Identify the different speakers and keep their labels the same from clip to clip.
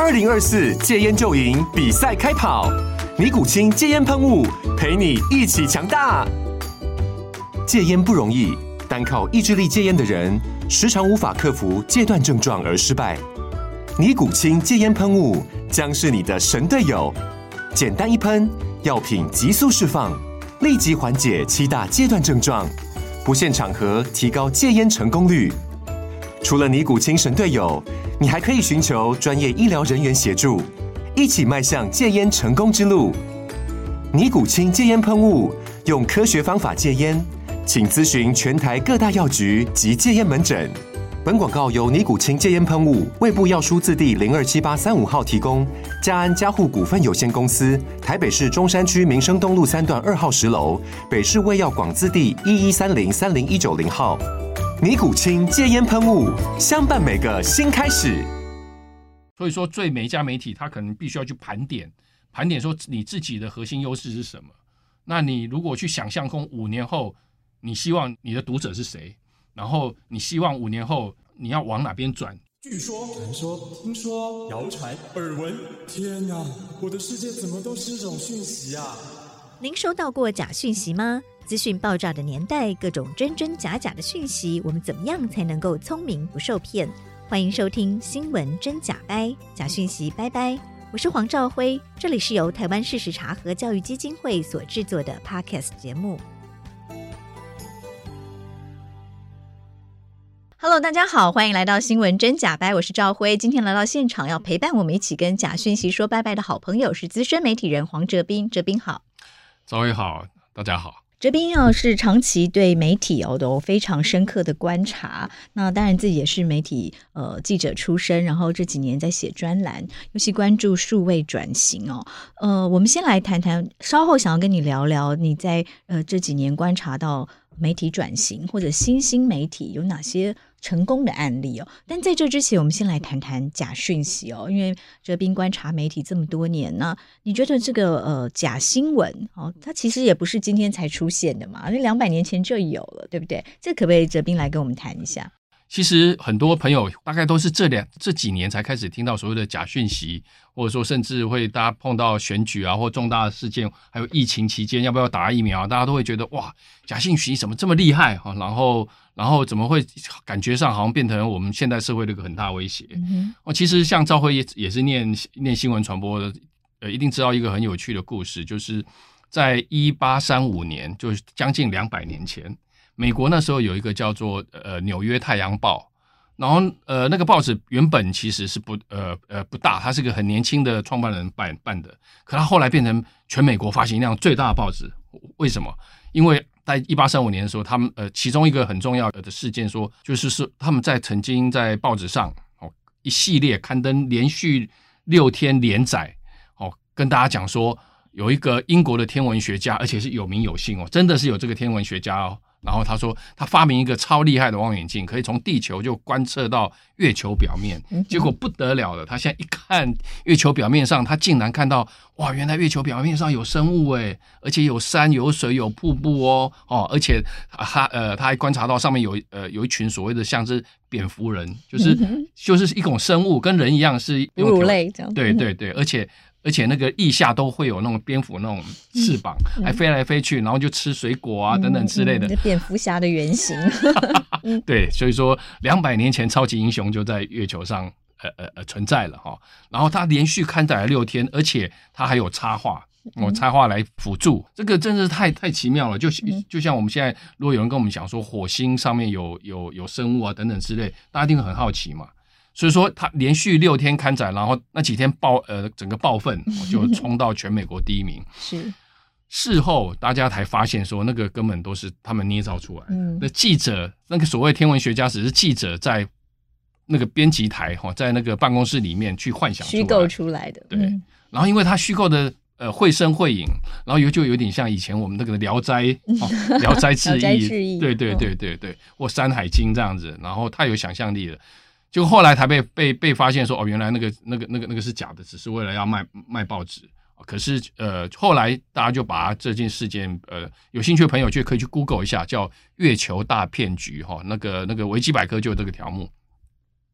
Speaker 1: 2024戒烟就赢比赛开跑，尼古清戒烟喷雾陪你一起强大。戒烟不容易，单靠意志力戒烟的人，时常无法克服戒断症状而失败。尼古清戒烟喷雾将是你的神队友，简单一喷，药品急速释放，立即缓解7大戒断症状，不限场合提高戒烟成功率。除了尼古清神队友，你还可以寻求专业医疗人员协助，一起迈向戒烟成功之路。尼古清戒烟喷雾，用科学方法戒烟，请咨询全台各大药局及戒烟门诊。本广告由尼古清戒烟喷雾、卫部药书字第027835号提供，嘉安嘉护股份有限公司，台北市中山区民生东路3段2号10楼，北市卫药广字第1130-30190号。尼古清戒烟喷雾，相伴每个新开始。
Speaker 2: 所以说，每一家媒体，它可能必须要去盘点说你自己的核心优势是什么。那你如果去想象空5年后，你希望你的读者是谁？然后你希望5年后你要往哪边转？
Speaker 3: 据说、传说、听说、谣传、耳闻，天哪！我的世界怎么都是这种讯息啊！
Speaker 4: 您收到过假讯息吗？资讯爆炸的年代，各种真真假假的讯息，我们怎么样才能够聪明不受骗？欢迎收听新闻真假掰，假讯息拜拜。我是黄兆辉，这里是由台湾事实查核教育基金会所制作的 Podcast 节目。Hello， 大家好，欢迎来到新闻真假掰，我是兆辉。今天来到现场要陪伴我们一起跟假讯息说拜拜的好朋友是资深媒体人黄哲斌。哲斌好。
Speaker 2: 兆辉好，大家好。
Speaker 4: 哲斌是长期对媒体都非常深刻的观察，那当然自己也是媒体记者出身，然后这几年在写专栏，尤其关注数位转型我们先来谈谈，稍后想要跟你聊聊你在这几年观察到媒体转型或者新兴媒体有哪些成功的案例但在这之前我们先来谈谈假讯息因为哲斌观察媒体这么多年，那你觉得这个假新闻它其实也不是今天才出现的嘛，200年前就有了，对不对？这可不可以哲斌来跟我们谈一下？
Speaker 2: 其实很多朋友大概都是这几年才开始听到所谓的假讯息，或者说甚至会大家碰到选举啊或重大的事件，还有疫情期间要不要打疫苗，大家都会觉得哇，假讯息怎么这么厉害然后怎么会感觉上好像变成我们现代社会的一个很大威胁。其实像兆辉也是念新闻传播的，一定知道一个很有趣的故事，就是在1835年，就是将近200年前，美国那时候有一个叫做纽约太阳报，然后那个报纸原本其实是不大，它是个很年轻的创办人办的，可它后来变成全美国发行量最大的报纸。为什么？因为在1835年的时候，他们其中一个很重要的事件就是他们曾经在报纸上一系列刊登连续6天连载跟大家讲说有一个英国的天文学家，而且是有名有姓真的是有这个天文学家然后他说他发明一个超厉害的望远镜，可以从地球就观测到月球表面。结果不得了了，他现在一看月球表面上，他竟然看到哇，原来月球表面上有生物而且有山有水有瀑布而且他还观察到上面有一群所谓的像是蝙蝠人，就是一种生物，跟人一样是
Speaker 4: 哺乳类这样。
Speaker 2: 对对对，而且那个腋下都会有那种蝙蝠那种翅膀，还飞来飞去，然后就吃水果啊等等之类的。
Speaker 4: 蝙蝠侠的原型。
Speaker 2: 对，所以说200年前超级英雄就在月球上存在了然后他连续刊载了6天，而且他还有插画。插画来辅助，这个真是太奇妙了。就像我们现在，如果有人跟我们讲说火星上面有生物啊等等之类，大家一定很好奇嘛。所以说他连续6天刊载，然后那几天整个报份就冲到全美国第1名。
Speaker 4: 是。
Speaker 2: 事后大家才发现说，那个根本都是他们捏造出来的。那记者，那个所谓天文学家，只是记者在那个编辑台在那个办公室里面去幻想出来
Speaker 4: 虚构出来的。
Speaker 2: 对。然后因为他虚构的绘声绘影，然后就有点像以前我们那个聊斋聊斋志异，对对对对对，或山海经这样子，然后太有想象力了。就后来才被发现说，原来那个是假的，只是为了要卖报纸。可是后来大家就把这件事件有兴趣的朋友就可以去 Google 一下，叫月球大骗局那个维基百科就有这个条目。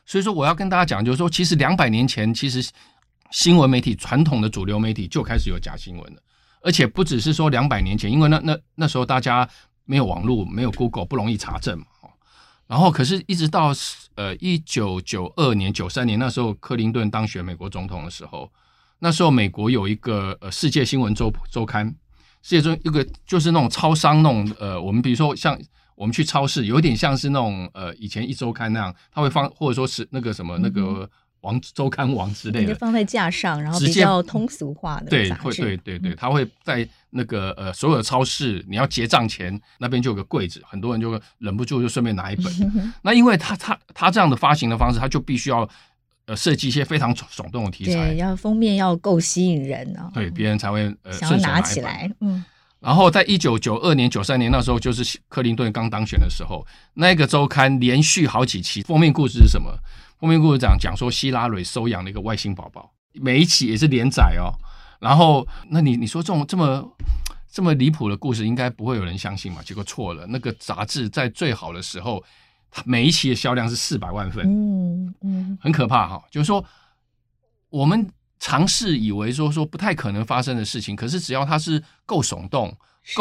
Speaker 2: 所以说我要跟大家讲，就是说，其实200年前，其实新闻媒体传统的主流媒体就开始有假新闻了，而且不只是说200年前，因为那时候大家没有网络，没有 Google， 不容易查证嘛。然后可是一直到1992年、93年那时候，克林顿当选美国总统的时候，那时候美国有一个世界新闻周刊，世界中一个就是那种超商那种我们比如说像我们去超市，有一点像是那种以前一周刊那样，它会放或者说是那个什么那个周刊王之类的，
Speaker 4: 就放在架上，然后比较通俗化的杂志。
Speaker 2: 对，它会在那个所有的超市，你要结账前那边就有个柜子，很多人就忍不住就顺便拿一本。那因为他这样的发行的方式，他就必须要设计一些非常耸动的题材，
Speaker 4: 对，要封面要够吸引人哦，
Speaker 2: 对，别人才会
Speaker 4: 想要拿起来。
Speaker 2: 然后在1992年、93年那时候，就是克林顿刚当选的时候，那个周刊连续好几期封面故事是什么？封面故事讲说希拉蕊收养了一个外星宝宝，每一期也是连载哦。然后，那你说这么离谱的故事，应该不会有人相信嘛？结果错了，那个杂志在最好的时候，每一期的销量是400万份，很可怕哈。就是说，我们尝试以为说不太可能发生的事情，可是只要它是够耸动、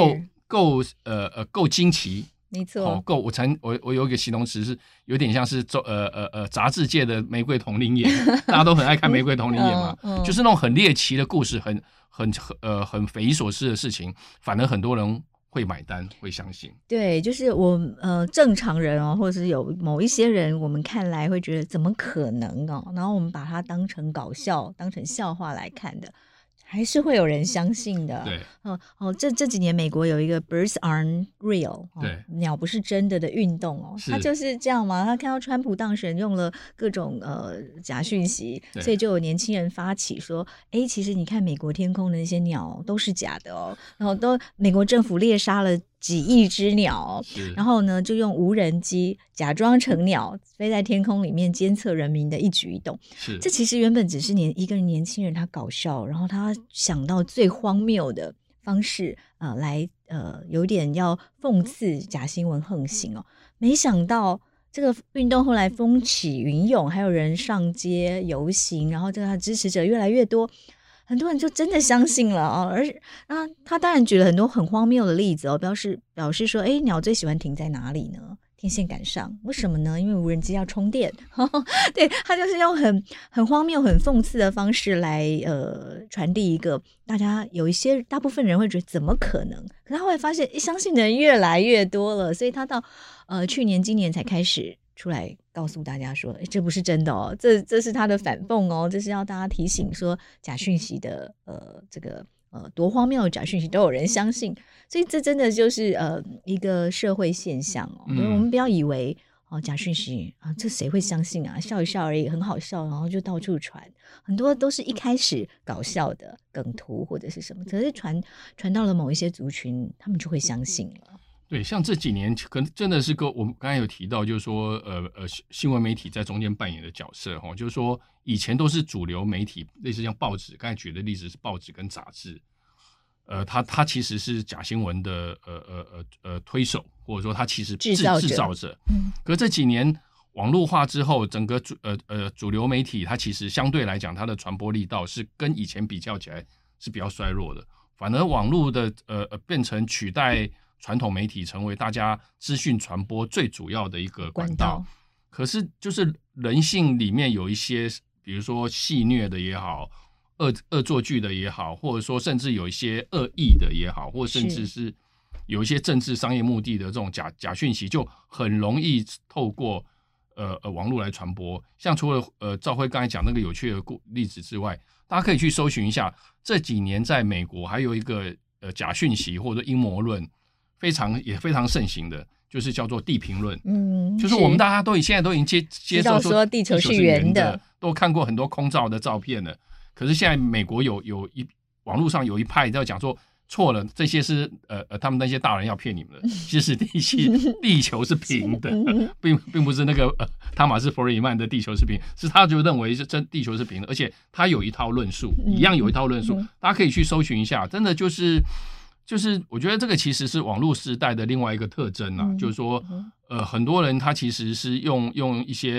Speaker 2: 够惊奇，
Speaker 4: 没错，
Speaker 2: 够我有一个形容词是有点像是杂志界的玫瑰同龄眼，大家都很爱看玫瑰同龄眼嘛，就是那种很猎奇的故事，很匪夷所思的事情，反而很多人会买单，会相信。
Speaker 4: 对，就是我正常人哦，或者是有某一些人，我们看来会觉得怎么可能哦，然后我们把它当成搞笑、当成笑话来看的，还是会有人相信的。
Speaker 2: 对，
Speaker 4: 这几年美国有一个 Birds aren't real，
Speaker 2: 对，
Speaker 4: 鸟不是真的运动哦，他就是这样嘛。他看到川普当选用了各种假讯息，所以就有年轻人发起说，其实你看美国天空的那些鸟都是假的哦，然后美国政府猎杀了几亿只鸟，然后呢就用无人机假装成鸟飞在天空里面监测人民的一举一动。这其实原本只是一个年轻人他搞笑，然后他想到最荒谬的方式来有点要讽刺假新闻横行哦。没想到这个运动后来风起云涌，还有人上街游行，然后这个支持者越来越多，很多人就真的相信了哦。他当然举了很多很荒谬的例子哦，表示说，鸟最喜欢停在哪里呢？天线杆上，为什么呢？因为无人机要充电。对，他就是用很荒谬、很讽刺的方式来传递一个大部分人会觉得怎么可能？可他后来发现，相信的人越来越多了，所以他到今年才开始出来告诉大家说，这不是真的哦，这是他的反讽哦，这是要大家提醒说假讯息的这个多荒谬的假讯息都有人相信，所以这真的就是一个社会现象哦。我们不要以为假讯息这谁会相信啊？笑一笑而已，很好笑，然后就到处传，很多都是一开始搞笑的梗图或者是什么，可是传到了某一些族群，他们就会相信了。
Speaker 2: 对，像这几年可能真的是我们刚才有提到，就是说新闻媒体在中间扮演的角色就是说以前都是主流媒体，类似像报纸，刚才举的例子是报纸跟杂志，它其实是假新闻的推手，或者说它其实制造者。可是这几年网络化之后，整个主流媒体它其实相对来讲，它的传播力道是跟以前比较起来是比较衰弱的，反而网络的变成取代传统媒体，成为大家资讯传播最主要的一个管道。可是就是人性里面有一些，比如说戏谑的也好，恶作剧的也好，或者说甚至有一些恶意的也好，或甚至是有一些政治商业目的的这种假讯息，就很容易透过网络来传播。像除了兆辉刚才讲那个有趣的例子之外，大家可以去搜寻一下，这几年在美国还有一个假讯息或者阴谋论非常盛行的，就是叫做地评论。就是我们大家现在都已经接受说
Speaker 4: 地球是圆的，
Speaker 2: 都看过很多空照的照片了。可是现在美国网络上有一派要讲说错了，这些是他们那些大人要骗你们的，其实地球是平的，并不是那个汤马斯·弗里曼的地球是平，是他就认为是地球是平的，而且他有一套论述，一样有一套论述，大家可以去搜寻一下，真的就是我觉得这个其实是网络时代的另外一个特征啊，就是说很多人他其实是用一些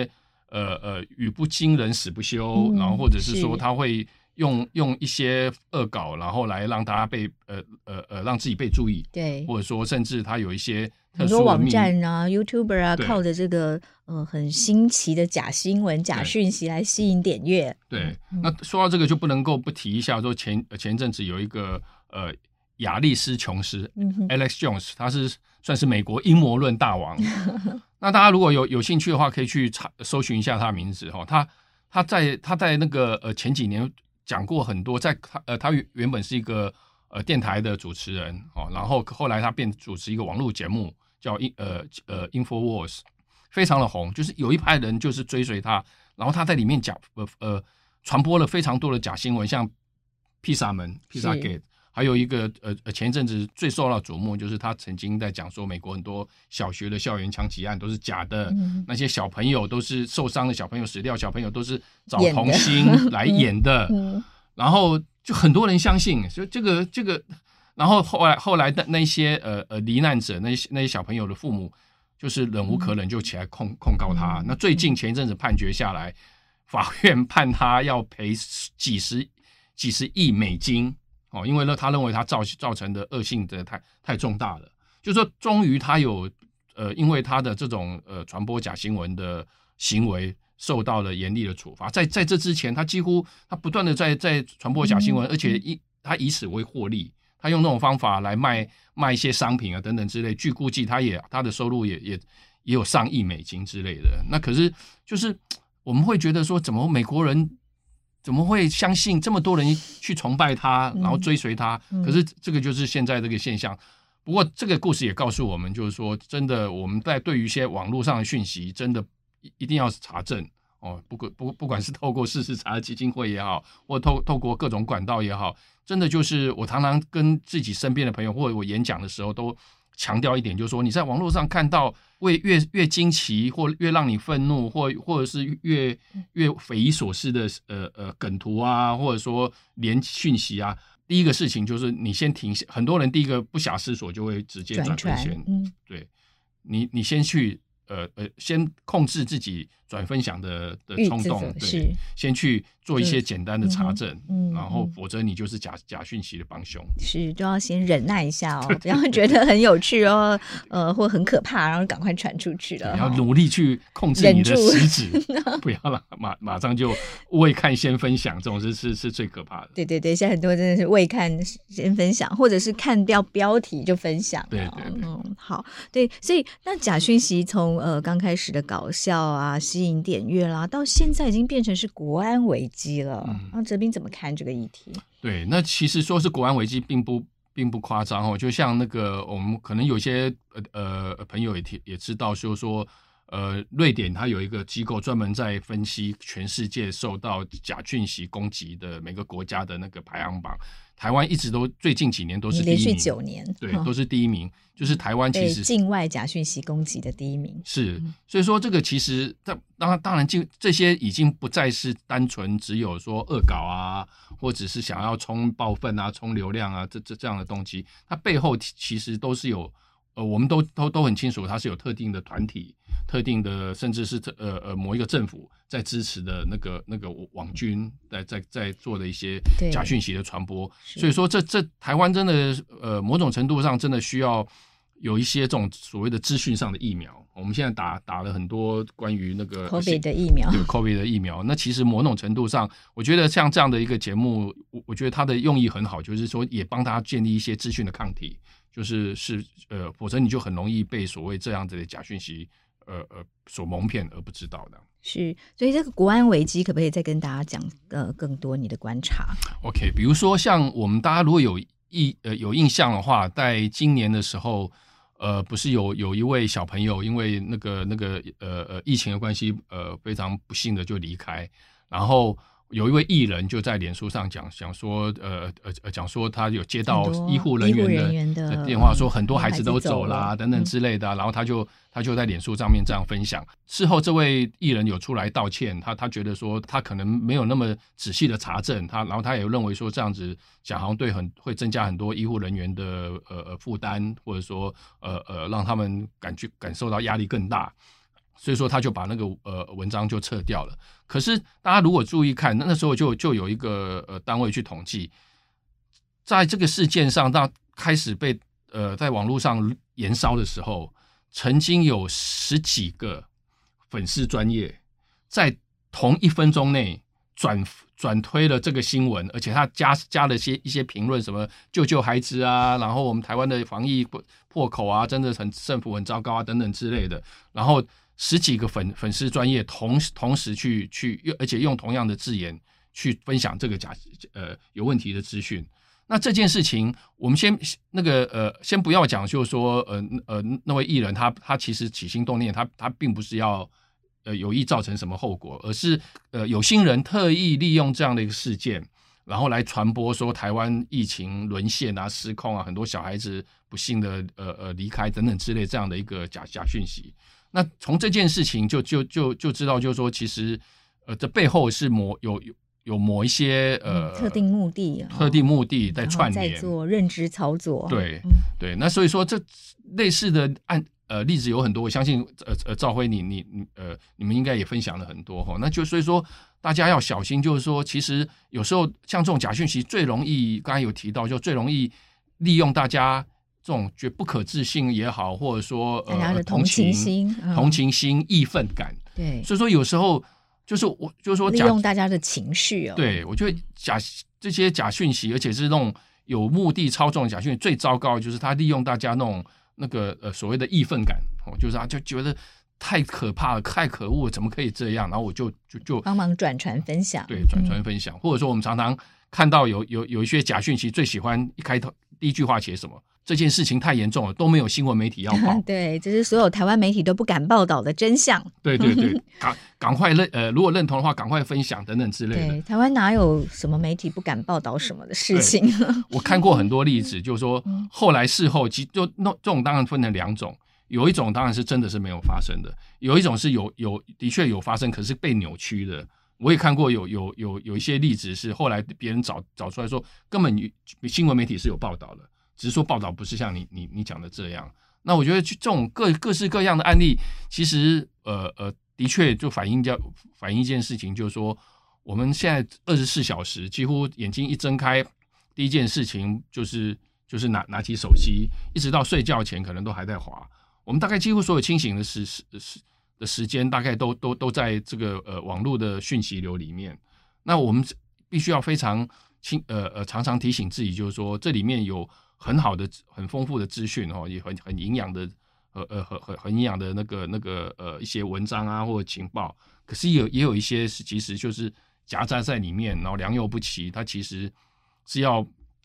Speaker 2: 语不惊人死不休，然后或者是说他会用一些恶搞，然后来让大家被让自己被注意，
Speaker 4: 对，
Speaker 2: 或者说甚至他有一些特
Speaker 4: 很多网
Speaker 2: 殊的秘密
Speaker 4: 站啊 YouTuber 啊，
Speaker 2: 对
Speaker 4: 靠着这个很新奇的假新闻、假讯息来吸引点阅。
Speaker 2: 对，那说到这个就不能够不提一下，说前一阵子有一个亚历斯琼斯、Alex Jones， 他是算是美国阴谋论大王。那大家如果有兴趣的话，可以去搜寻一下他的名字哈。他在那个前几年讲过很多，他原本是一个电台的主持人哦，然后后来他变主持一个网络节目叫InfoWars， 非常的红，就是有一派人就是追随他，然后他在里面传播了非常多的假新闻，像披萨Gate。还有一个前一阵子最受到瞩目，就是他曾经在讲说，美国很多小学的校园枪击案都是假的，那些小朋友都是受伤的小朋友、死掉小朋友都是找童星来演的，然后就很多人相信，所以这个，然后后来的那些罹难者，那些小朋友的父母，就是忍无可忍就起来控告他。那最近前一阵子判决下来，法院判他要赔几十亿美金。因为他认为他造成的恶性的太重大了，就是说终于他有因为他的这种传播假新闻的行为受到了严厉的处罚。在这之前，他不断的在传播假新闻，而且他以此为获利，他用那种方法来卖一些商品啊等等之类。据估计，他的收入也有上亿美金之类的。那可是就是我们会觉得说，怎么美国人怎么会相信这么多人去崇拜他，然后追随他？可是这个就是现在这个现象。不过这个故事也告诉我们，就是说，真的我们在对于一些网络上的讯息，真的一定要查证哦。不管是透过事实查核基金会也好，或透过各种管道也好，真的就是我常常跟自己身边的朋友，或者我演讲的时候都强调一点，就是说你在网络上看到越惊奇，或越让你愤怒，或者是越匪夷所思的梗图啊，或者说连讯息啊，第一个事情就是你先停下。很多人第一个不假思索就会直接转分享，对，你先去先控制自己转分享的冲动，对，先去做一些简单的查证，然后否则你就是假讯息的帮凶。
Speaker 4: 是，都要先忍耐一下哦，不要觉得很有趣哦，或很可怕，然后赶快传出去了。
Speaker 2: 你要努力去控制你的食指，不要让马上就未看先分享，这种是最可怕的。
Speaker 4: 对，现在很多真的是未看先分享，或者是看掉标题就分享。
Speaker 2: 对，
Speaker 4: 好，对，所以那假讯息从刚开始的搞笑啊，吸引点阅啦，到现在已经变成是国安危机了。那哲斌怎么看这个议题？
Speaker 2: 对，那其实说是国安危机并不夸张哦。就像那个我们可能有些朋友也知道，就是说瑞典它有一个机构专门在分析全世界受到假讯息攻击的每个国家的那个排行榜。台湾一直都最近几年都是第一名，
Speaker 4: 连续9年，
Speaker 2: 对，都是第一名。就是台湾其实
Speaker 4: 被境外假讯息攻击的第一名。
Speaker 2: 是，所以说这个其实当然这些已经不再是单纯只有说恶搞啊，或者是想要冲爆粉啊、冲流量啊这样的动机，它背后其实都是有我们都很清楚，它是有特定的团体、特定的甚至是某一个政府在支持的那个网军在做的一些假讯息的传播。所以说这台湾真的某种程度上真的需要有一些这种所谓的资讯上的疫苗。我们现在打了很多关于那个
Speaker 4: COVID 的疫苗，
Speaker 2: 对 COVID 的疫苗。那其实某种程度上，我觉得像这样的一个节目，我觉得它的用意很好，就是说也帮大家建立一些资讯的抗体。否则你就很容易被所谓这样子的假讯息所蒙骗而不知道的。
Speaker 4: 是，所以这个国安危机可不可以再跟大家讲更多你的观察
Speaker 2: ？OK， 比如说像我们大家如果有印象的话，在今年的时候，不是有一位小朋友因为那个疫情的关系，非常不幸的就离开，然后有一位艺人就在脸书上讲说他有接到医护人员的电话，说很多孩子都走啦等等之类的，然后他就在脸书上面这样分享。事后这位艺人有出来道歉，他觉得说他可能没有那么仔细的查证，然后他也认为说这样子讲好像会增加很多医护人员的负担，或者说让他们感受到压力更大。 所以说他就把那个文章就撤掉了。可是大家如果注意看，那时候就有一个单位去统计，在这个事件上，到开始被在网络上延烧的时候，曾经有10几个粉丝专页在同1分钟内转推了这个新闻，而且他加了一些评论，什么救救孩子啊，然后我们台湾的防疫破口啊，真的政府很糟糕啊等等之类的，然后10几个粉丝专页同时去，而且用同样的字眼去分享这个有问题的资讯。那这件事情，我们先不要讲，就是说那位艺人他其实起心动念，他并不是要有意造成什么后果，而是有心人特意利用这样的一个事件，然后来传播说台湾疫情沦陷啊、失控啊，很多小孩子不幸的离开等等之类这样的一个假讯息。那从这件事情就知道，就是说其实这背后是有某一些
Speaker 4: 特定目的
Speaker 2: 在串联，
Speaker 4: 在做认知操作。
Speaker 2: 对对，那所以说这类似的例子有很多，我相信兆辉你们应该也分享了很多哈。那就所以说大家要小心，就是说其实有时候像这种假讯息最容易，刚才有提到，就最容易利用大家这种觉得不可置信也好，或者说
Speaker 4: 大家的同情心、
Speaker 2: 义愤感。
Speaker 4: 对，
Speaker 2: 所以说有时候就是说
Speaker 4: 利用大家的情绪哦。
Speaker 2: 对，我觉得这些假讯息，而且是那种有目的操纵的假讯息，最糟糕的就是他利用大家那个所谓的义愤感，就是就觉得太可怕了，太可恶了，怎么可以这样？然后我就
Speaker 4: 帮忙转传分享，
Speaker 2: 对，转传分享，或者说我们常常看到有一些假讯息，最喜欢一开头第一句话写什么？这件事情太严重了，都没有新闻媒体要报。
Speaker 4: 对，这是所有台湾媒体都不敢报道的真相。
Speaker 2: 对，赶快如果认同的话，赶快分享等等之类的。
Speaker 4: 对，台湾哪有什么媒体不敢报道什么的事情？
Speaker 2: 我看过很多例子，就是说后来事后就这种当然分成2种，有一种当然是真的是没有发生的，有一种是的确有发生，可是被扭曲的。我也看过有一些例子是后来别人找出来说，根本新闻媒体是有报道的。只是说报道不是像你讲的这样。那我觉得这种各式各样的案例，其实的确就反映一件事情，就是说我们现在24小时几乎眼睛一睁开，第一件事情就是拿起手机，一直到睡觉前可能都还在滑。我们大概几乎所有清醒的时间，大概都在这个网络的讯息流里面。那我们必须要非常常常提醒自己，就是说这里面有很好的、很丰富的资讯也很营养的很营养的那个一些文章啊或者情报，可是也有一些是其实就是夹杂在里面，然后良莠不齐，它其实是要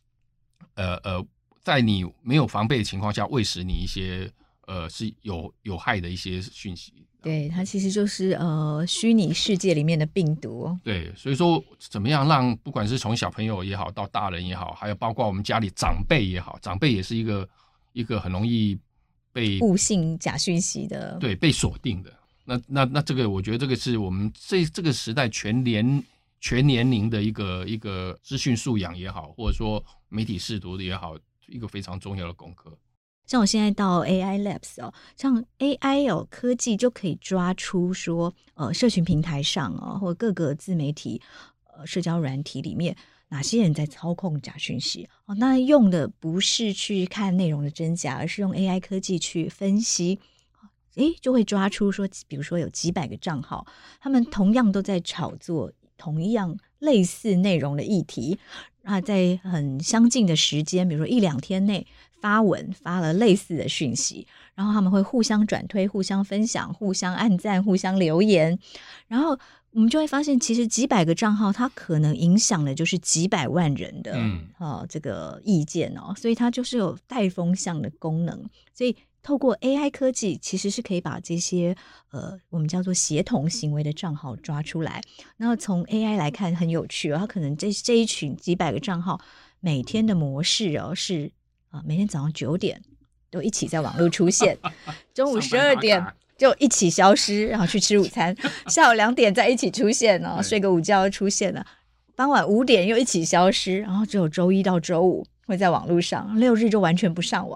Speaker 2: 在你没有防备的情况下喂食你一些是有害的一些讯息。
Speaker 4: 对，它其实就是虚拟世界里面的病毒。
Speaker 2: 对，所以说怎么样让不管是从小朋友也好到大人也好，还有包括我们家里长辈也好，长辈也是一个很容易被
Speaker 4: 误信假讯息的，
Speaker 2: 对，被锁定的。那这个我觉得这个是我们这个时代全年龄的一个资讯素养也好，或者说媒体识读的也好，一个非常重要的功课。
Speaker 4: 像我现在到 AI Labs 像 AI 科技就可以抓出说社群平台上或各个自媒体社交软体里面哪些人在操控假讯息那用的不是去看内容的真假，而是用 AI 科技去分析，就会抓出说比如说有几百个账号，他们同样都在炒作同样类似内容的议题在很相近的时间，比如说1-2天内发了类似的讯息，然后他们会互相转推、互相分享、互相按赞、互相留言，然后我们就会发现其实几百个账号它可能影响的就是几百万人的这个意见所以它就是有带风向的功能。所以透过 AI 科技其实是可以把这些我们叫做协同行为的账号抓出来。然后从 AI 来看很有趣它可能这一群几百个账号每天的模式是每天早上9点都一起在网络出现，中午12点就一起消失，然后去吃午餐，下午2点再一起出现睡个午觉出现了，傍晚5点又一起消失，然后只有周一到周五会在网络上，6日就完全不上网。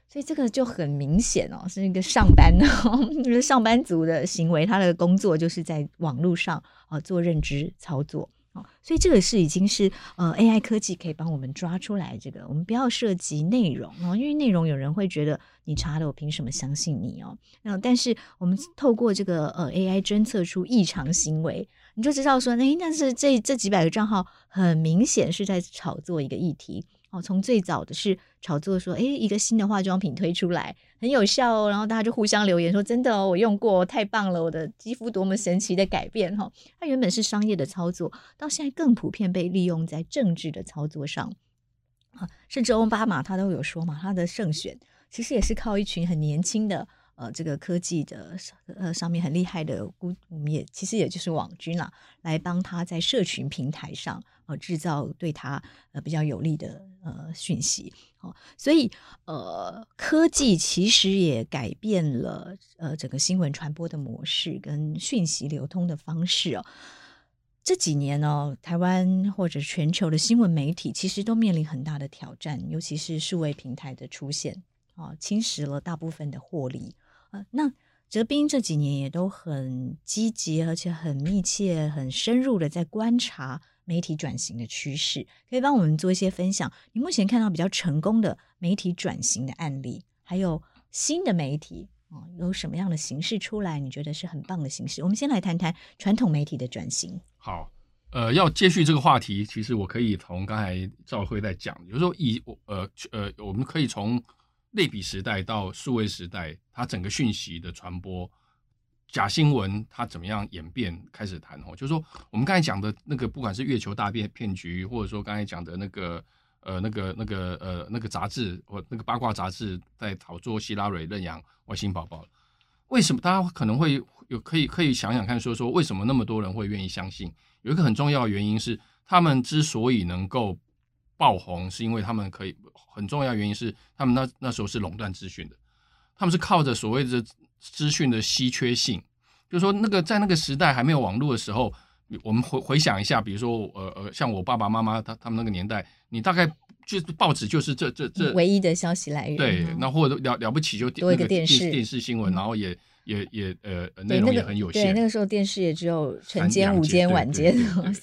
Speaker 4: 所以这个就很明显哦，是一个上班哦，上班族的行为，他的工作就是在网络上做认知操作。所以这个是已经是AI 科技可以帮我们抓出来，这个我们不要涉及内容因为内容有人会觉得你查了我凭什么相信你但是我们透过这个AI 侦测出异常行为，你就知道说但是这几百个账号很明显是在炒作一个议题从最早的是炒作说一个新的化妆品推出来很有效然后大家就互相留言说真的我用过太棒了，我的肌肤多么神奇的改变它原本是商业的操作，到现在更普遍被利用在政治的操作上甚至奥巴马他都有说嘛，他的胜选其实也是靠一群很年轻的这个科技的上面很厉害的我们也其实也就是网军啦，来帮他在社群平台上制造对他比较有利的讯息所以科技其实也改变了整个新闻传播的模式跟讯息流通的方式这几年台湾或者全球的新闻媒体其实都面临很大的挑战，尤其是数位平台的出现侵蚀了大部分的获利那哲斌这几年也都很积极而且很密切很深入的在观察媒体转型的趋势，可以帮我们做一些分享你目前看到比较成功的媒体转型的案例，还有新的媒体有什么样的形式出来你觉得是很棒的形式。我们先来谈谈传统媒体的转型。
Speaker 2: 好要接续这个话题，其实我可以从刚才赵慧在讲，就是说我们可以从类比时代到数位时代，它整个讯息的传播假新闻它怎么样演变开始谈就是说我们刚才讲的那个不管是月球大骗局，或者说刚才讲的那个杂志或那个八卦杂志在炒作希拉蕊认养外星宝宝，为什么大家可能会可以想想看说为什么那么多人会愿意相信？有一个很重要的原因是他们之所以能够爆红，是因为他们可以很重要的原因是他们那时候是垄断资讯的，他们是靠着所谓的资讯的稀缺性，就是说在那个时代还没有网络的时候，我们回想一下，比如说像我爸爸妈妈他们那个年代，你大概就是报纸就是这
Speaker 4: 唯一的消息来源，
Speaker 2: 对，那或者了不起就
Speaker 4: 多一个电视
Speaker 2: 新闻，然后也内容也很有限。
Speaker 4: 对，那个时候电视也只有晨间、午间、晚间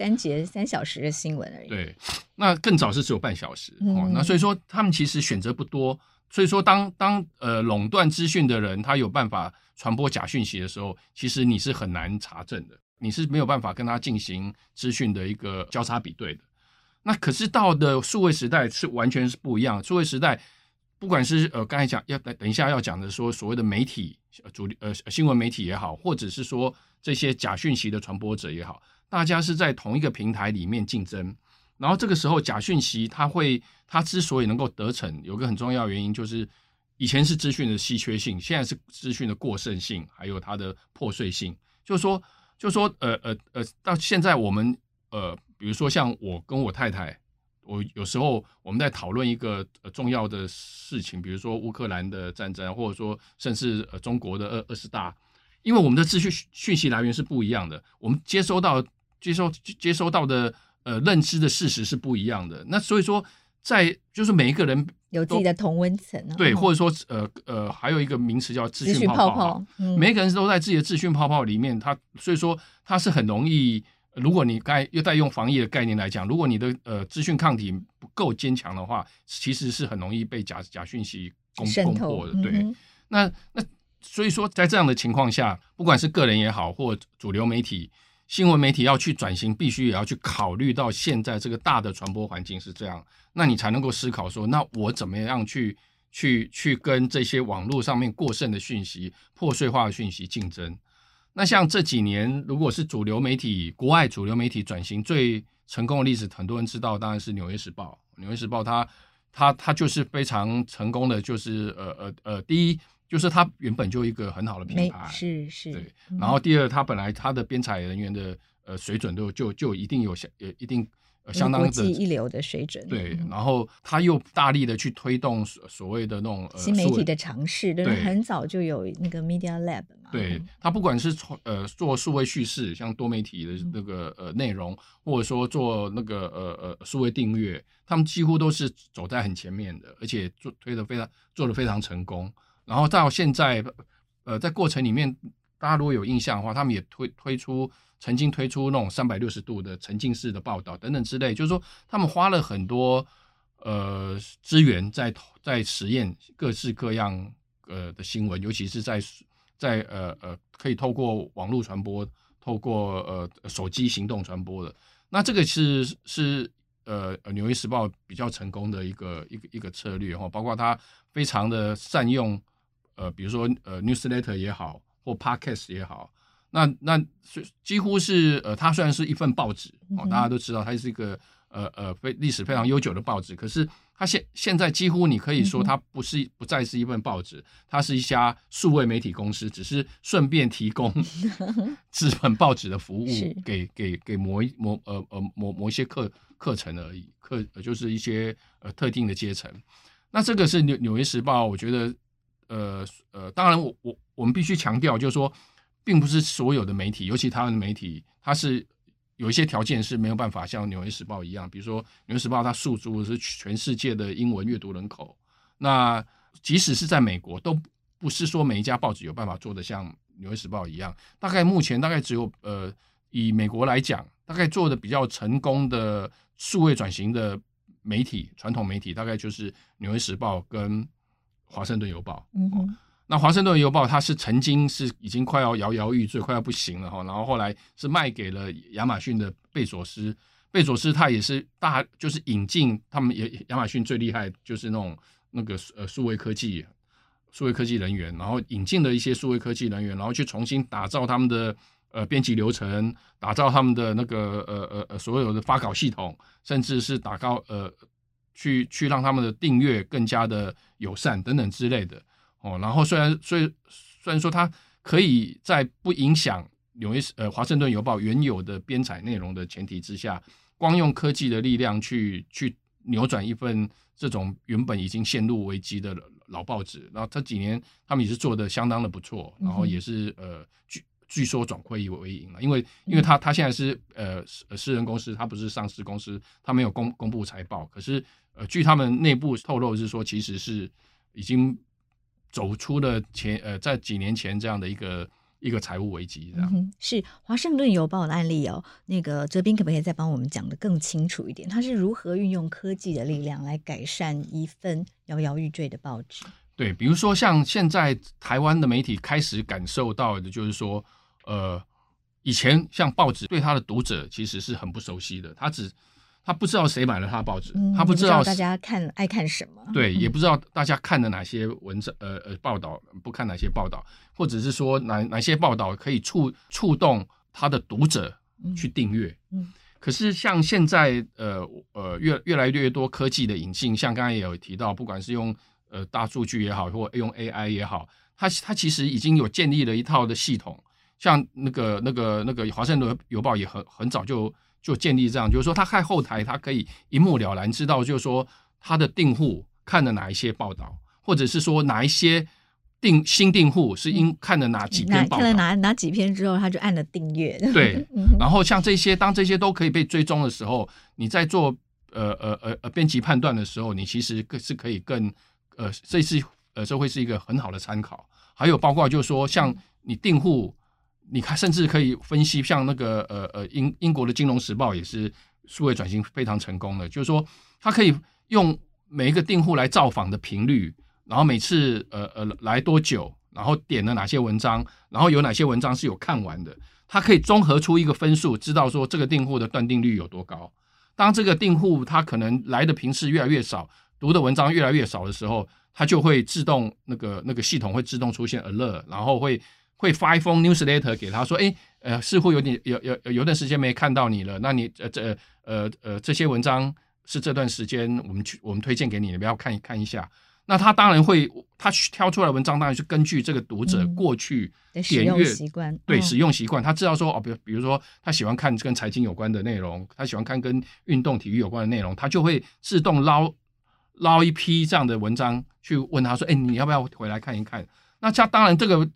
Speaker 4: 3小时的新闻而已。
Speaker 2: 对，那更早是只有半小时那所以说他们其实选择不多。所以说当垄断资讯的人他有办法传播假讯息的时候，其实你是很难查证的，你是没有办法跟他进行资讯的一个交叉比对的。那可是到的数位时代是完全是不一样。数位时代不管是刚才讲等一下要讲的说所谓的媒体新闻媒体也好，或者是说这些假讯息的传播者也好，大家是在同一个平台里面竞争。然后这个时候假讯息它之所以能够得逞，有个很重要的原因就是以前是资讯的稀缺性，现在是资讯的过剩性，还有它的破碎性。就是说到现在我们比如说像我跟我太太，我有时候我们在讨论一个重要的事情，比如说乌克兰的战争，或者说甚至中国的20大，因为我们的资讯息来源是不一样的，我们接收到的认知的事实是不一样的。那所以说就是每一个人
Speaker 4: 有自己的同温层
Speaker 2: 对，或者说还有一个名词叫资讯泡泡，每一个人都在自己的资讯泡泡里面，所以说他是很容易。如果你刚才又在用防疫的概念来讲，如果你的资讯抗体不够坚强的话，其实是很容易被假讯息攻破的。对，那所以说在这样的情况下，不管是个人也好，或主流媒体、新闻媒体要去转型，必须也要去考虑到现在这个大的传播环境是这样，那你才能够思考说，那我怎么样去跟这些网络上面过剩的讯息、破碎化的讯息竞争。那像这几年，如果是主流媒体、国外主流媒体转型最成功的例子，很多人知道，当然是《纽约时报》。《纽约时报》它就是非常成功的，就是第一就是它原本就一个很好的品牌，
Speaker 4: 是
Speaker 2: 对。然后第二，它本来它的编采人员的水准就一定有一定相当的
Speaker 4: 国际一流的水准。
Speaker 2: 对，然后他又大力的去推动所谓的那种
Speaker 4: 新媒体的尝试，对，很早就有那个 Media Lab 嘛。
Speaker 2: 对，他不管是做数位叙事，像多媒体的那个内容，或者说做那个数位订阅，他们几乎都是走在很前面的，而且做得非常成功。然后到现在在过程里面，大家如果有印象的话，他们也曾经推出那种360度的沉浸式的报道等等之类，就是说他们花了很多资源在实验各式各样的新闻，尤其是在可以透过网络传播，透过手机行动传播的。那这个是纽约时报比较成功的一个策略哈，包括它非常的善用比如说newsletter 也好，或 podcast 也好。那几乎是它虽然是一份报纸大家都知道它是一个历史非常悠久的报纸，可是它现在几乎你可以说它不再是一份报纸，它是一家数位媒体公司，只是顺便提供纸本报纸的服务给某一些课程而已，就是一些特定的阶层。那这个是纽约时报，我觉得当然我们必须强调，就是说并不是所有的媒体，尤其台湾的媒体，它是有一些条件是没有办法像纽约时报一样，比如说纽约时报它诉诸的是全世界的英文阅读人口，那即使是在美国都不是说每一家报纸有办法做得像纽约时报一样。目前大概只有以美国来讲，大概做的比较成功的数位转型的媒体，传统媒体大概就是纽约时报跟华盛顿邮报。那华盛顿邮报它是曾经是已经快要摇摇欲坠，快要不行了，然后后来是卖给了亚马逊的贝佐斯他也是就是引进他们亚马逊最厉害就是那个数位科技人员，然后引进了一些数位科技人员，然后去重新打造他们的编辑流程，打造他们的那个所有的发稿系统，甚至是打造去让他们的订阅更加的友善等等之类的。然后虽然说它可以在不影响华盛顿邮报原有的编采内容的前提之下，光用科技的力量去扭转一份这种原本已经陷入危机的老报纸，然后这几年他们也是做得相当的不错，然后也是据说转亏为盈了，因为他现在是私人公司，他不是上市公司，他没有公布财报，可是据他们内部透露是说，其实是已经走出了在几年前这样的一个财务危机这样。
Speaker 4: 是华盛顿邮报的案例哦，那个哲斌可不可以再帮我们讲得更清楚一点？他是如何运用科技的力量来改善一份摇摇欲坠的报纸？
Speaker 2: 对，比如说像现在台湾的媒体开始感受到的就是说以前像报纸对他的读者其实是很不熟悉的，他不知道谁买了他的报纸，他不知道
Speaker 4: 大家爱看什么，
Speaker 2: 对，也不知道大家看了哪些文章报道，不看哪些报道，或者是说哪些报道可以触动他的读者去订阅。可是像现在越来越多科技的引进，像刚才也有提到，不管是用大数据也好，或用 AI 也好，它其实已经有建立了一套的系统，像那个华盛顿邮报也很早就建立这样，就是说他看后台，他可以一目了然知道，就是说他的订户看了哪一些报道，或者是说哪一些新订户是看了哪几篇报道，
Speaker 4: 看了哪几篇之后，他就按了订阅。
Speaker 2: 对，然后像当这些都可以被追踪的时候，你在做编辑判断的时候，你其实是可以更这会是一个很好的参考。还有包括就是说，像你订户。你看，甚至可以分析，像那个英国的《金融时报》也是数位转型非常成功的，就是说，它可以用每一个订户来造访的频率，然后每次来多久，然后点了哪些文章，然后有哪些文章是有看完的，它可以综合出一个分数，知道说这个订户的断定率有多高。当这个订户他可能来的频次越来越少，读的文章越来越少的时候，它就会自动那个系统会自动出现 alert， 然后会发一封 newsletter 给他说，似乎有段时间没看到你了，那你这些文章是这段时间我们推荐给你，你不要看一下。 那他当然会，他挑出来的文章当然是根据这个读者过去点阅
Speaker 4: 习惯，
Speaker 2: 对使用习惯，他知道说比如说他喜欢看跟财经有关的内容，他喜欢看跟运动体育有关的内容，他就会自动捞一批这样的文章去问他说，你要不要回来看一看？那当然这个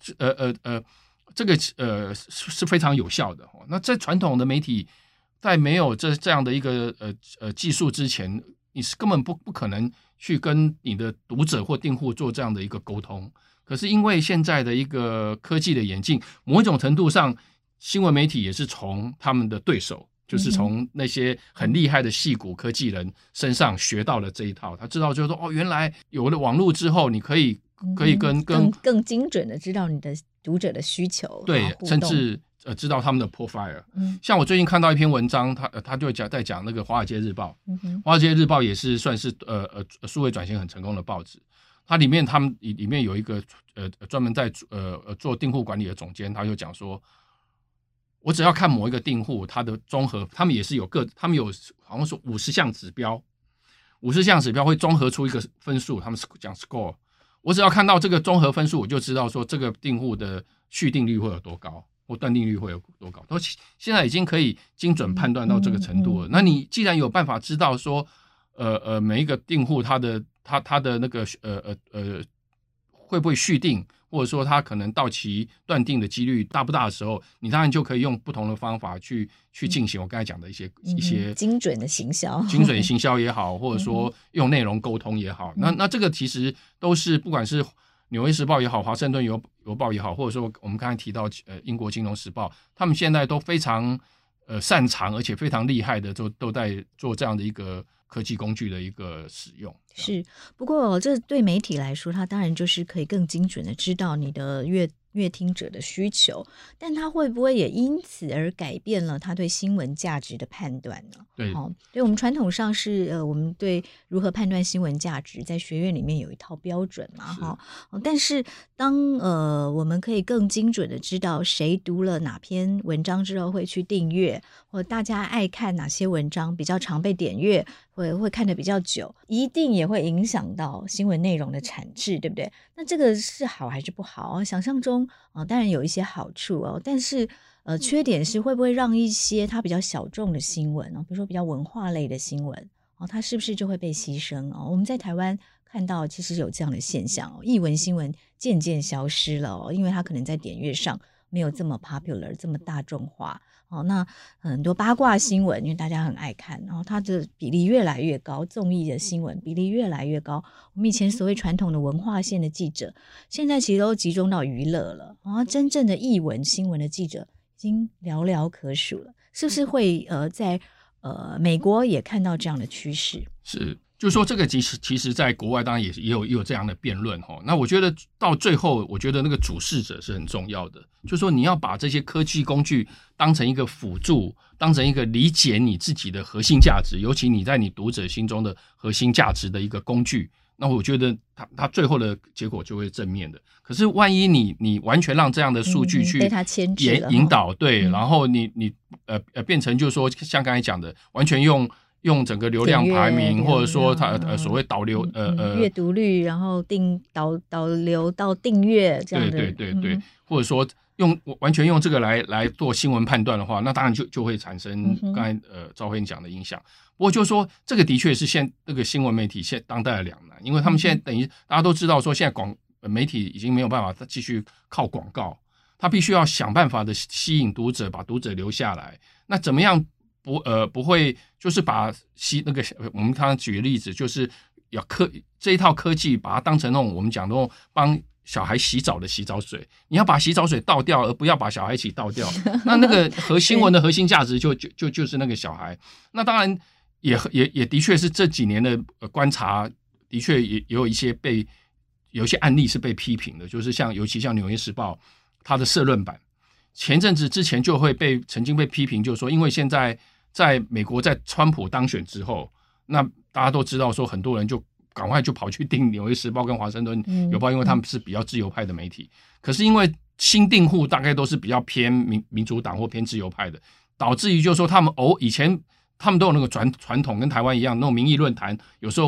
Speaker 2: 是非常有效的。那在传统的媒体在没有这样的一个技术之前，你是根本不可能去跟你的读者或订户做这样的一个沟通。可是因为现在的一个科技的演进，某一种程度上，新闻媒体也是从他们的对手，就是从那些很厉害的矽谷科技人身上学到了这一套。他知道就是说，原来有了网络之后，你可以
Speaker 4: 更精准的知道你的读者的需求，
Speaker 2: 对，甚至知道他们的 profile。像我最近看到一篇文章，他就在讲那个《华尔街日报》。华尔街日报也是算是数位转型很成功的报纸。它里面有一个专门在做订户管理的总监，他就讲说，我只要看某一个订户，他的综合，他们也是他们有好像说50项指标，50项指标会综合出一个分数，他们讲 score。我只要看到这个综合分数，我就知道说这个订户的续订率会有多高，或断订率会有多高。都现在已经可以精准判断到这个程度了。那你既然有办法知道说，每一个订户他的那个会不会续订，或者说他可能到期断订的几率大不大的时候，你当然就可以用不同的方法去进行我刚才讲的一些
Speaker 4: 精准的行销，
Speaker 2: 精准的行销也好，或者说用内容沟通也好。那这个其实都是不管是纽约时报也好，华盛顿邮报也好，或者说我们刚才提到英国金融时报，他们现在都非常擅长而且非常厉害的，都在做这样的一个科技工具的一个使用。
Speaker 4: 是，不过这对媒体来说，它当然就是可以更精准的知道你的阅听者的需求，但它会不会也因此而改变了他对新闻价值的判断呢？
Speaker 2: 对，
Speaker 4: 对，我们传统上是我们对如何判断新闻价值，在学院里面有一套标准嘛，但是当我们可以更精准的知道谁读了哪篇文章之后会去订阅，或大家爱看哪些文章比较常被点阅，会看得比较久，一定也会影响到新闻内容的产质，对不对？那这个是好还是不好？想象中当然有一些好处但是缺点是会不会让一些它比较小众的新闻比如说比较文化类的新闻它是不是就会被牺牲我们在台湾看到其实有这样的现象艺文新闻渐渐消失了因为它可能在点阅上没有这么 popular 这么大众化那很多八卦新闻因为大家很爱看然后它的比例越来越高综艺的新闻比例越来越高我们以前所谓传统的文化线的记者现在其实都集中到娱乐了然后真正的艺文新闻的记者已经寥寥可数了是不是会在美国也看到这样的趋势
Speaker 2: 是就是说这个其实在国外当然也有这样的辩论那我觉得到最后我觉得那个主事者是很重要的就是说你要把这些科技工具当成一个辅助当成一个理解你自己的核心价值尤其你在你读者心中的核心价值的一个工具那我觉得它最后的结果就会正面的可是万一你完全让这样的数据去
Speaker 4: 被它牵制了
Speaker 2: 引导对然后你变成就是说像刚才讲的完全用整个流量排名或者说它所谓导流
Speaker 4: 阅读率然后导流到订阅这样的
Speaker 2: 对或者说完全用这个来做新闻判断的话那当然就会产生刚才赵慧讲的影响不过就是说这个的确是那个新闻媒体现当代的两难因为他们现在等于大家都知道说现在媒体已经没有办法继续靠广告他必须要想办法的吸引读者把读者留下来那怎么样不会就是把那个我们刚刚举的例子就是要这一套科技把它当成那种我们讲的那种帮小孩洗澡的洗澡水你要把洗澡水倒掉而不要把小孩一起倒掉那个新闻的核心价值就是那个小孩那当然也的确是这几年的观察的确也有一些有一些案例是被批评的就是尤其像纽约时报它的社论版前阵子之前就会曾经被批评就是说因为现在在美国在川普当选之后那大家都知道说很多人就赶快就跑去订纽约时报跟华盛顿邮报因为他们是比较自由派的媒体可是因为新订户大概都是比较偏民主党或偏自由派的导致于就是说他们以前他们都有那个传统跟台湾一样那种民意论坛有时候会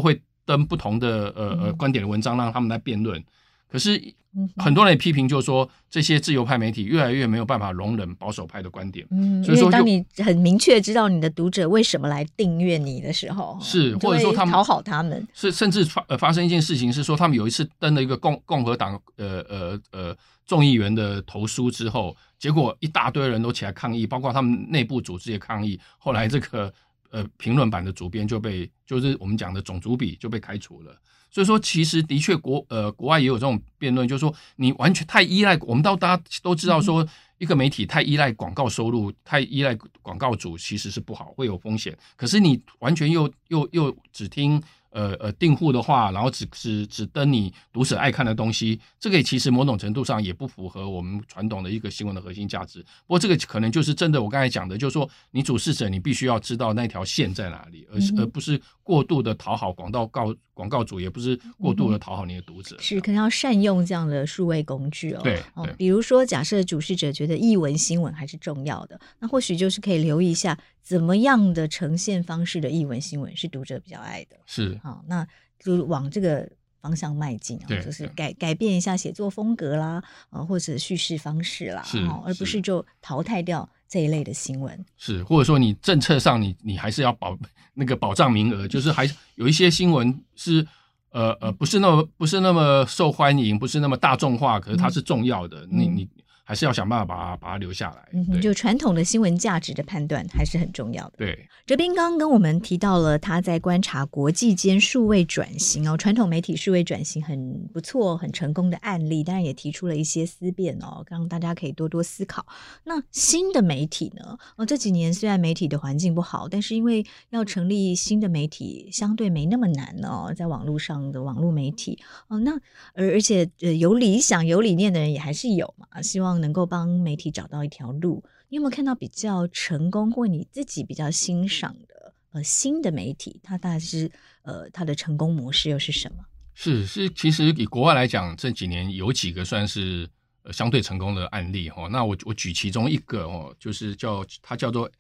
Speaker 2: 登不同的观点的文章，让他们来辩论。可是很多人也批评，就是说这些自由派媒体越来越没有办法容忍保守派的观点。所以说
Speaker 4: 因为当你很明确知道你的读者为什么来订阅你的时候，
Speaker 2: 是或者说他们
Speaker 4: 讨好他们，
Speaker 2: 是甚至发生一件事情是说，他们有一次登了一个共和党众议员的投书之后，结果一大堆人都起来抗议，包括他们内部组织也抗议。后来这个评论版的主编就是我们讲的种族比就被开除了。所以说，其实的确国外也有这种辩论，就是说你完全太依赖，我们大家都知道说，一个媒体太依赖广告收入，太依赖广告主其实是不好，会有风险。可是你完全又只听订户的话，然后只登你读者爱看的东西，这个其实某种程度上也不符合我们传统的一个新闻的核心价值。不过这个可能就是真的，我刚才讲的，就是说你主事者你必须要知道那条线在哪里，而不是过度的讨好广告主，也不是过度的讨好你的读者。
Speaker 4: 是可能要善用这样的数位工具哦。
Speaker 2: 对，
Speaker 4: 比如说假设主事者觉得艺文新闻还是重要的，那或许就是可以留意一下怎么样的呈现方式的艺文新闻是读者比较爱的。
Speaker 2: 是，
Speaker 4: 那就往这个方向迈进，就是改变一下写作风格啦，或者叙事方式啦，而不是就淘汰掉这一类的新闻。
Speaker 2: 是，或者说你政策上你还是要保障名额，就是还有一些新闻是不是那么受欢迎，不是那么大众化，可是它是重要的，你还是要想办法把它留下来。
Speaker 4: 就传统的新闻价值的判断还是很重要的。
Speaker 2: 对，
Speaker 4: 哲斌刚跟我们提到了他在观察国际间数位转型传统媒体数位转型很不错、很成功的案例，当然也提出了一些思辨让大家可以多多思考。那新的媒体呢？这几年虽然媒体的环境不好，但是因为要成立新的媒体相对没那么难在网络上的网络媒体那而且有理想有理念的人也还是有嘛，希望能够帮媒体找到一条路。你有没有看到比较成功或你自己比较欣赏的新的媒体？它大概是它的成功模式又是什么？
Speaker 2: 是，其实以国外来讲，这几年有几个算是相对成功的案例那我举其中一个就是它叫做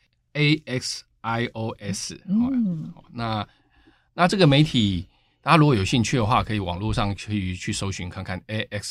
Speaker 2: AXIOS 那这个媒体大家如果有兴趣的话，可以网络上可以去搜寻看看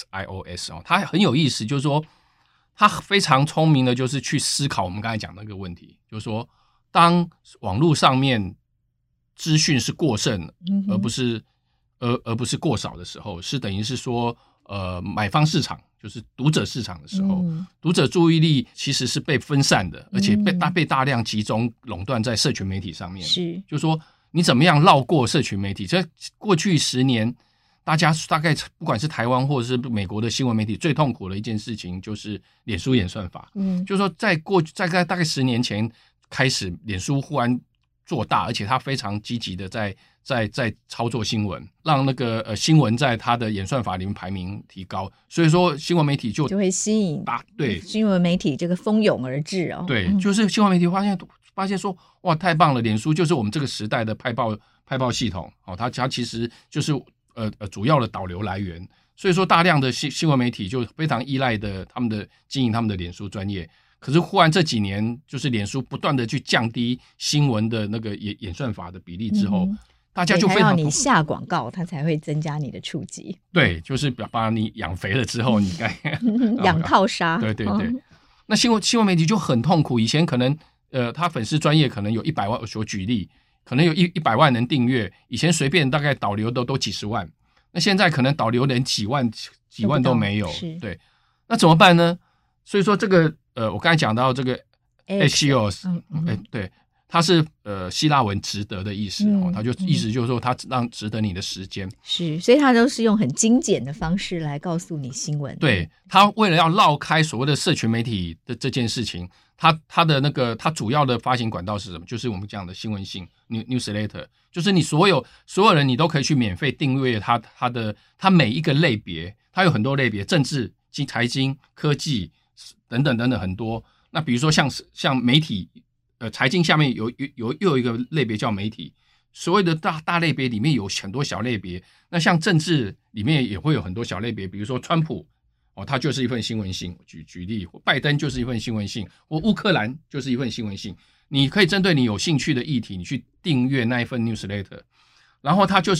Speaker 2: AXIOS 它很有意思，就是说他非常聪明的，就是去思考我们刚才讲那个问题，就是说，当网络上面资讯是过剩，而不是过少的时候，是等于是说，买方市场就是读者市场的时候，读者注意力其实是被分散的，而且被大量集中垄断在社群媒体上面。
Speaker 4: 是，
Speaker 2: 就是说你怎么样绕过社群媒体？这过去10年。大家大概不管是台湾或者是美国的新闻媒体，最痛苦的一件事情就是脸书演算法。就是说在大概10年前开始，脸书忽然做大，而且它非常积极的在操作新闻，让那个新闻在它的演算法里面排名提高，所以说新闻媒体就
Speaker 4: 会吸引
Speaker 2: 对新
Speaker 4: 闻媒体这个蜂拥而至
Speaker 2: 对，就是新闻媒体发现说哇太棒了，脸书就是我们这个时代的派报系统它其实就是主要的导流来源，所以说大量的新闻媒体就非常依赖的他们的经营他们的脸书专业。可是忽然这几年，就是脸书不断的去降低新闻的那个演算法的比例之后，大家就非常
Speaker 4: 要你下广告，它才会增加你的触及。
Speaker 2: 对，就是把你养肥了之后，你该
Speaker 4: 养套杀。
Speaker 2: 对对对。那新闻媒体就很痛苦，以前可能他粉丝专业可能有100万，我举例。可能有100万人订阅，以前随便大概导流都几十万，那现在可能导流连几万都没有。对，那怎么办呢？所以说这个我刚才讲到这个 Axios，对，它是希腊文值得的意思它就意思就是说它让值得你的时间。
Speaker 4: 是，所以它都是用很精简的方式来告诉你新闻。
Speaker 2: 对，它为了要绕开所谓的社群媒体的这件事情，它的那个它主要的发行管道是什么？就是我们讲的新闻性 newsletter， 就是你所有人你都可以去免费订阅它每一个类别，它有很多类别，政治、财经、科技等等很多。那比如说像媒体，财经下面又有一个类别叫媒体，所谓的大类别里面有很多小类别。那像政治里面也会有很多小类别，比如说川普。它就是一份新闻性，举例，拜登就是一份新闻性，或乌克兰就是一份新闻性。你可以针对你有兴趣的议题，你去订阅那一份 newsletter， 然后它就是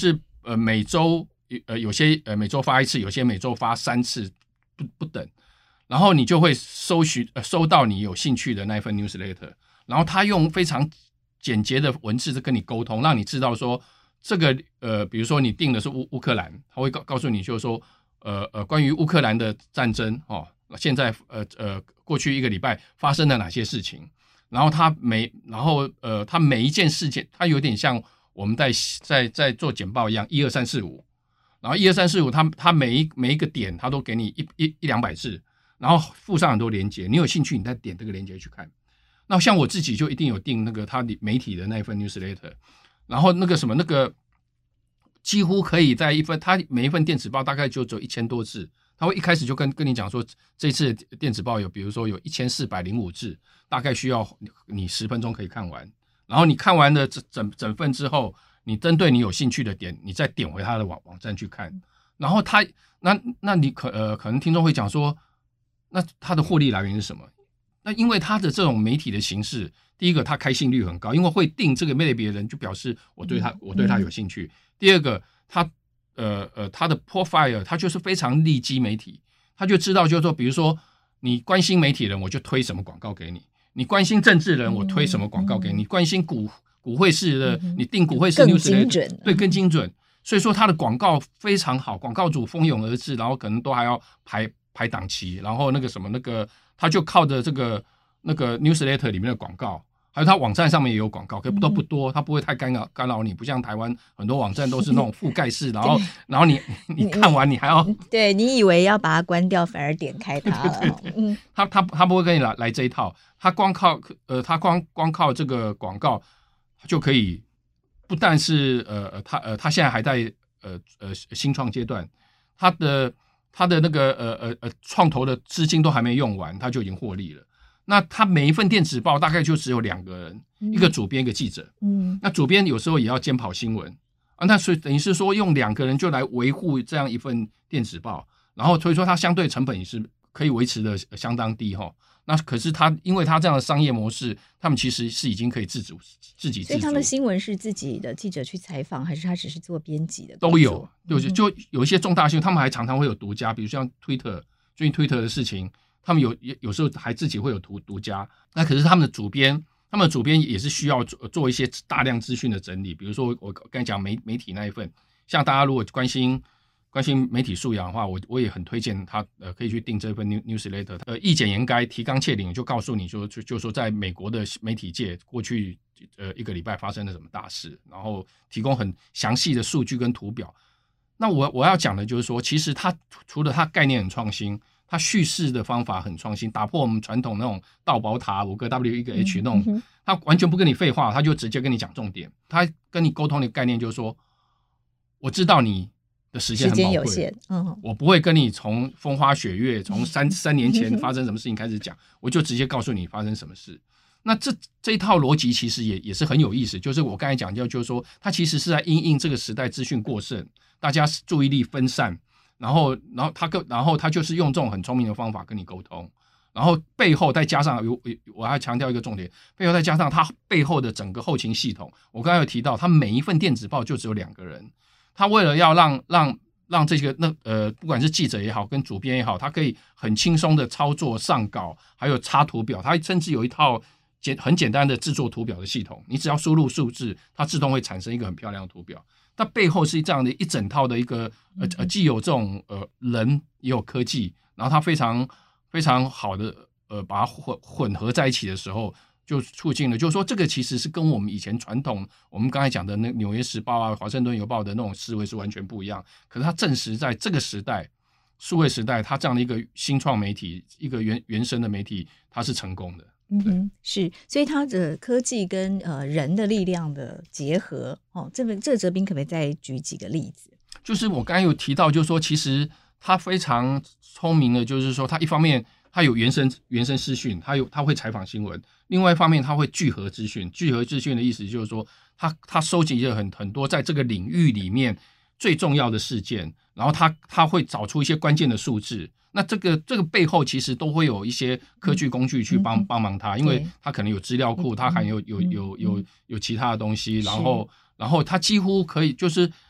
Speaker 2: 每周有些每周发1次，有些每周发3次不等，然后你就会收到你有兴趣的那一份 newsletter， 然后他用非常简洁的文字跟你沟通，让你知道说这个比如说你订的是乌克兰，他会告诉你就是说关于乌克兰的战争现在过去1个礼拜发生了哪些事情，然后他每一件事件，他有点像我们在做简报一样，1、2、3、4、5，然后1、2、3、4、5，他每一个点他都给你100-200字，然后附上很多连结，你有兴趣你再点这个连结去看。那像我自己就一定有订那个他媒体的那一份 newsletter， 然后那个几乎可以在他每一份电子报大概就只有1000多字，他会一开始就跟你讲说，这次的电子报比如说有1405字，大概需要你10分钟可以看完，然后你看完了整份之后，你针对你有兴趣的点，你再点回他的网站去看，然后那你可能听众会讲说，那他的获利来源是什么？那因为他的这种媒体的形式，第一个他开信率很高，因为会订这个类别的人就表示我对他有兴趣。第二个，他的 profile 他就是非常利基媒体，他就知道就是说，比如说你关心媒体人，我就推什么广告给你；你关心政治人，我推什么广告给你；你关心股汇市的，你订股汇市 newsletter， 对，更精准。所以说他的广告非常好，广告主蜂拥而至，然后可能都还要排档期，然后他就靠着那个 newsletter 里面的广告，还有他网站上面也有广告，可都不多，他不会太干扰你，不像台湾很多网站都是那种覆盖式，然后你看完你还要
Speaker 4: 对，你以为要把它关掉，反而点开它了。
Speaker 2: 对，他不会跟你来这一套，他光靠这个广告就可以，不但是他现在还在新创阶段，他的那个创投的资金都还没用完，他就已经获利了。那他每一份电子报大概就只有2个人，一个主编一个记者。那主编有时候也要兼跑新闻那所以等于是说用2个人就来维护这样一份电子报，然后所以说他相对成本也是可以维持的相当低那可是因为他这样的商业模式，他们其实是已经可以自给自足。
Speaker 4: 所以他的新闻是自己的记者去采访，还是他只是做编辑的？
Speaker 2: 都有，就有一些重大新闻，他们还常常会有独家，比如像 Twitter 最近 Twitter 的事情，他们有时候还自己会有独家。那可是他们的主编也是需要做一些大量资讯的整理，比如说我刚才讲媒体那一份，像大家如果关心媒体素养的话，我也很推荐他可以去订这份 newsletter。意简言赅，提纲挈领，就告诉你就说在美国的媒体界过去1个礼拜发生了什么大事，然后提供很详细的数据跟图表。那我要讲的就是说，其实他除了他概念很创新，他叙事的方法很创新，打破我们传统那种道宝塔5个 W 1个 H 那种，他完全不跟你废话，他就直接跟你讲重点。他跟你沟通的概念就是说，我知道你的时间很宝贵，我不会跟你从风花雪月，从3年前发生什么事情开始讲，我就直接告诉你发生什么事。那这一套逻辑其实也是很有意思，就是我刚才讲就是说，它其实是在因应这个时代资讯过剩，大家注意力分散，然后他就是用这种很聪明的方法跟你沟通，然后背后再加上我还强调一个重点，背后再加上他背后的整个后勤系统。我刚才有提到，他每一份电子报就只有2个人。他为了要让这个不管是记者也好，跟主编也好，他可以很轻松的操作上稿，还有插图表，他甚至有一套很简单的制作图表的系统，你只要输入数字，它自动会产生一个很漂亮的图表。它背后是这样的一整套的一个既有这种人也有科技，然后它非常非常好的把它混合在一起的时候，就促进了，就是说这个其实是跟我们以前传统我们刚才讲的那纽约时报啊、华盛顿邮报的那种思维是完全不一样。可是它证实在这个时代，数位时代，它这样的一个新创媒体，一个原生的媒体，它是成功的。
Speaker 4: 是，所以它的科技跟人的力量的结合这哲斌可不可以再举几个例子？
Speaker 2: 就是我刚才有提到，就是说其实他非常聪明的，就是说他一方面他有原生资讯，他会采访新闻，另外一方面他会聚合资讯。聚合资讯的意思就是说他收集了很多在这个领域里面最重要的事件，然后他会找出一些关键的数字。那这个背后其实都会有一些科技工具去帮忙他，因为他可能有资料库，他还有其他的东西，然后他几乎可以就是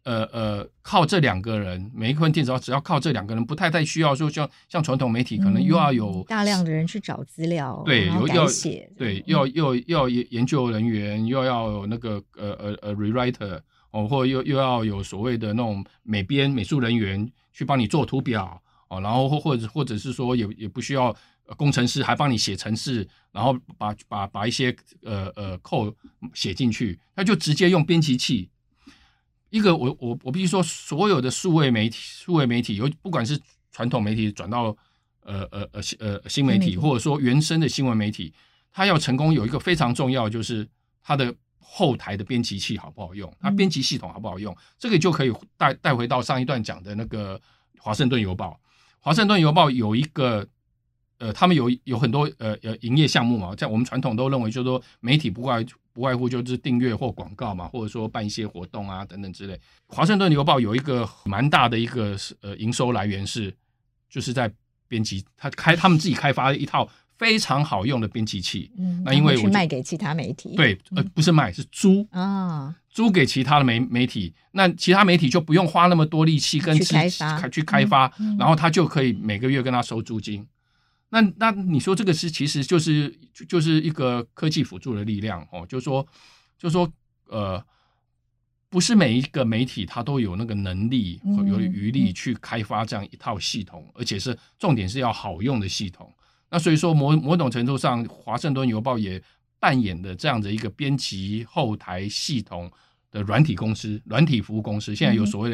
Speaker 2: 靠这2个人，每一份电子报只要靠这2个人，不太需要说像传统媒体可能又要有
Speaker 4: 大量的人去找资料，
Speaker 2: 对，
Speaker 4: 然后改写，
Speaker 2: 对，要研究人员，又要有那个rewriter 或又要有所谓的那种美术人员去帮你做图表然后或者是说也不需要工程师还帮你写程式，然后把一些code 写进去，他就直接用编辑器。一个我必须说，所有的数位媒体，不管是传统媒体转到新媒体，或者说原生的新闻媒体，它要成功有一个非常重要，就是它的后台的编辑器好不好用，它编辑系统好不好用，这个就可以带回到上一段讲的那个华盛顿邮报。华盛顿邮报有一个他们有很多营业项目嘛，在我们传统都认为就是说媒体不外乎就是订阅或广告嘛，或者说办一些活动啊等等之类。华盛顿邮报有一个蛮大的一个营收来源就是在编辑，他们自己开发一套非常好用的编辑器。那因为
Speaker 4: 去卖给其他媒体，
Speaker 2: 对，不是卖，是租租给其他的媒体，那其他媒体就不用花那么多力气跟去开发，然后他就可以每个月跟他收租金。那你说这个其实就是一个科技辅助的力量就是说不是每一个媒体它都有那个能力有余力去开发这样一套系统，而且是重点是要好用的系统。那所以说某种程度上，华盛顿邮报也扮演的这样的一个编辑后台系统的软体服务公司，现在有所谓的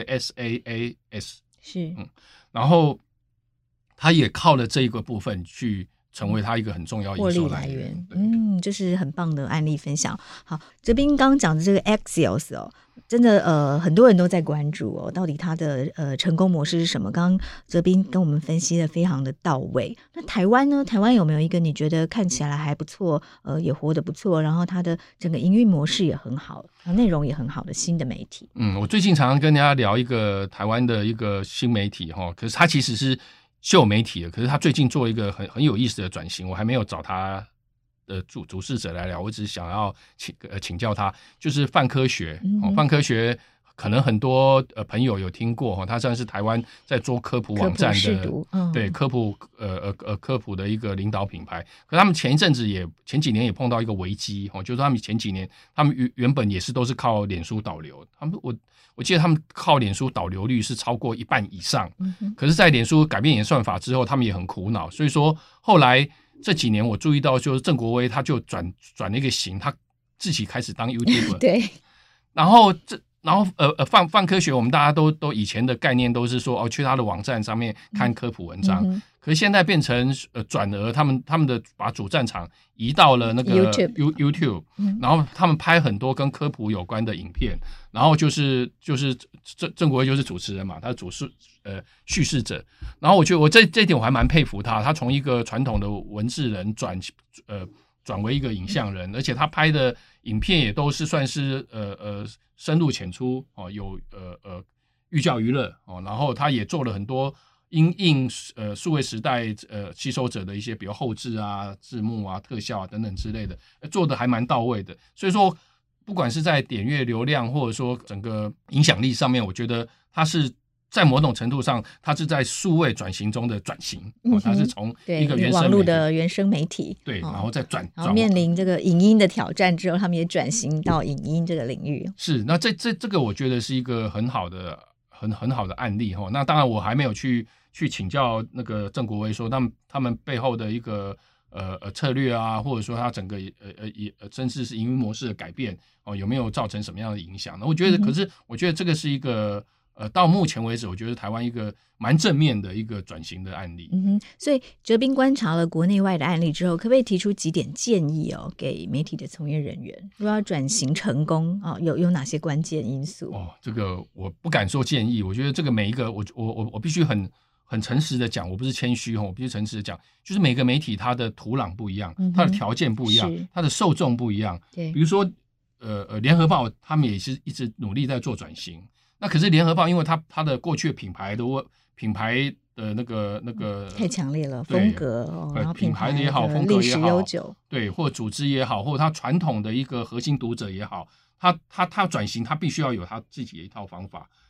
Speaker 2: SaaS
Speaker 4: 是
Speaker 2: 然后他也靠了这一个部分去成为他一个很重要的
Speaker 4: 获利来源。这是很棒的案例分享。好，这边刚刚讲的这个 Axios 真的很多人都在关注到底它的成功模式是什么？刚刚哲斌跟我们分析的非常的到位。那台湾呢？台湾有没有一个你觉得看起来还不错，也活得不错，然后它的整个营运模式也很好，内容也很好的新的媒体？
Speaker 2: 我最近常常跟人家聊一个台湾的一个新媒体可是它其实是旧媒体的，可是他最近做一个很有意思的转型，我还没有找他的主事者来聊，我只是想要请教他，就是泛科学。泛科学可能很多朋友有听过他算是台湾在做科普网站的对科普的一个领导品牌。可他们前几年也碰到一个危机就是他们前几年他们原本也是都是靠脸书导流，我记得他们靠脸书导流率是超过1半以上，可是在脸书改变演算法之后，他们也很苦恼。所以说后来这几年我注意到，就是郑国威他就转了一个型，他自己开始当 YouTuber
Speaker 4: 对，
Speaker 2: 然后泛科学我们大家都以前的概念都是说去他的网站上面看科普文章，可是现在变成转而他们的把主战场移到了那个 YouTube，然后他们拍很多跟科普有关的影片，然后就是郑国威就是主持人嘛，他是叙事者，然后我觉得这一点我还蛮佩服他从一个传统的文字人转为一个影像人，而且他拍的影片也都是算是深入浅出有寓教于乐然后他也做了很多因应数位时代吸收者的一些比如后制啊、字幕啊、特效啊等等之类的，做的还蛮到位的。所以说不管是在点阅流量或者说整个影响力上面，我觉得他是在某种程度上，它是在数位转型中的转型，它是从一个原生
Speaker 4: 网络的原生媒体，
Speaker 2: 对，然后再转，
Speaker 4: 然后面临这个影音的挑战之后，他们也转型到影音这个领域。
Speaker 2: 是，那这个我觉得是一个很好的案例哈。那当然我还没有去请教那个郑国威说他们背后的一个策略啊，或者说他整个甚至是营运模式的改变有没有造成什么样的影响呢？可是我觉得这个是一个。到目前为止，我觉得台湾一个蛮正面的一个转型的案例。
Speaker 4: 所以哲斌观察了国内外的案例之后，可不可以提出几点建议给媒体的从业人员，如果要转型成功有哪些关键因素？
Speaker 2: 这个我不敢说建议，我觉得这个每一个我必须很诚实的讲，我不是谦虚我必须诚实的讲，就是每个媒体它的土壤不一样，它的条件不一样，它的受众不一样。
Speaker 4: 对，
Speaker 2: 比如说联合报他们也是一直努力在做转型。那可是联合报，因为它的过去的品牌的那个
Speaker 4: 太强烈了，风格然后
Speaker 2: 品牌也好，风格也好，
Speaker 4: 历史悠久，
Speaker 2: 对，或组织也好，或者它传统的一个核心读者也好，它转型，它必须要有它自己的一套方法。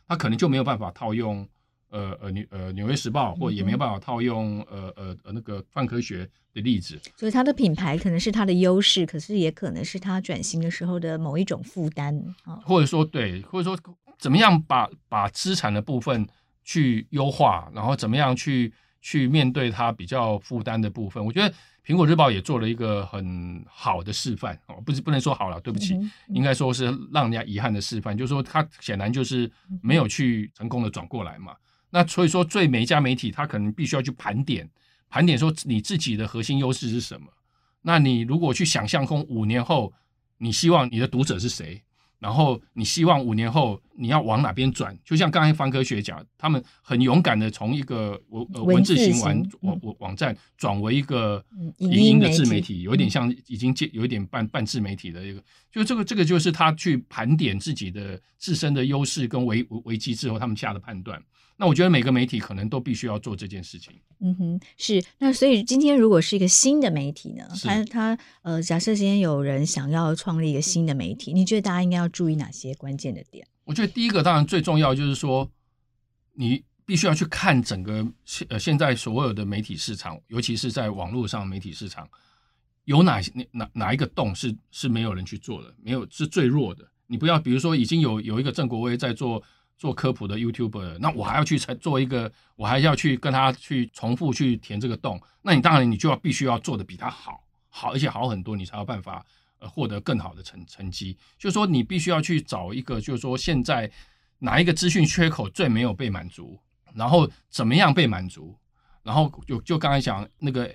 Speaker 2: 他可能就没有办法套用纽约时报，或也没有办法套用那个泛科学的例子。
Speaker 4: 所以它的品牌可能是它的优势，可是也可能是它转型的时候的某一种负担，
Speaker 2: 或者说对，或者说怎么样把资产的部分去优化，然后怎么样去面对它比较负担的部分。我觉得苹果日报也做了一个很好的示范，不能说好了，对不起，应该说是让人家遗憾的示范，就是说它显然就是没有去成功的转过来嘛。那所以说每一家媒体它可能必须要去盘点说你自己的核心优势是什么。那你如果去想象空5年后你希望你的读者是谁，然后你希望5年后你要往哪边转，就像刚才泛科学讲，他们很勇敢的从一个文字型网站转为一个影音的自媒体，有一点像已经有一点半自媒体的一个，就这个就是他去盘点自己的自身的优势跟危机之后他们下的判断。那我觉得每个媒体可能都必须要做这件事情。
Speaker 4: 是。那所以今天如果是一个新的媒体呢，他假设今天有人想要创立一个新的媒体，你觉得大家应该要注意哪些关键的点？
Speaker 2: 我觉得第一个当然最重要就是说，你必须要去看整个现在所有的媒体市场，尤其是在网络上媒体市场，有哪一个洞是没有人去做的，没有是最弱的。你不要比如说已经有一个郑国威在做科普的 YouTuber， 那我还要去做一个，我还要去跟他去重复去填这个洞，那你当然你就必须要做的比他好，而且好很多，你才有办法获得更好的成绩。就是说你必须要去找一个，就是说现在哪一个资讯缺口最没有被满足，然后怎么样被满足，然后就刚才讲那个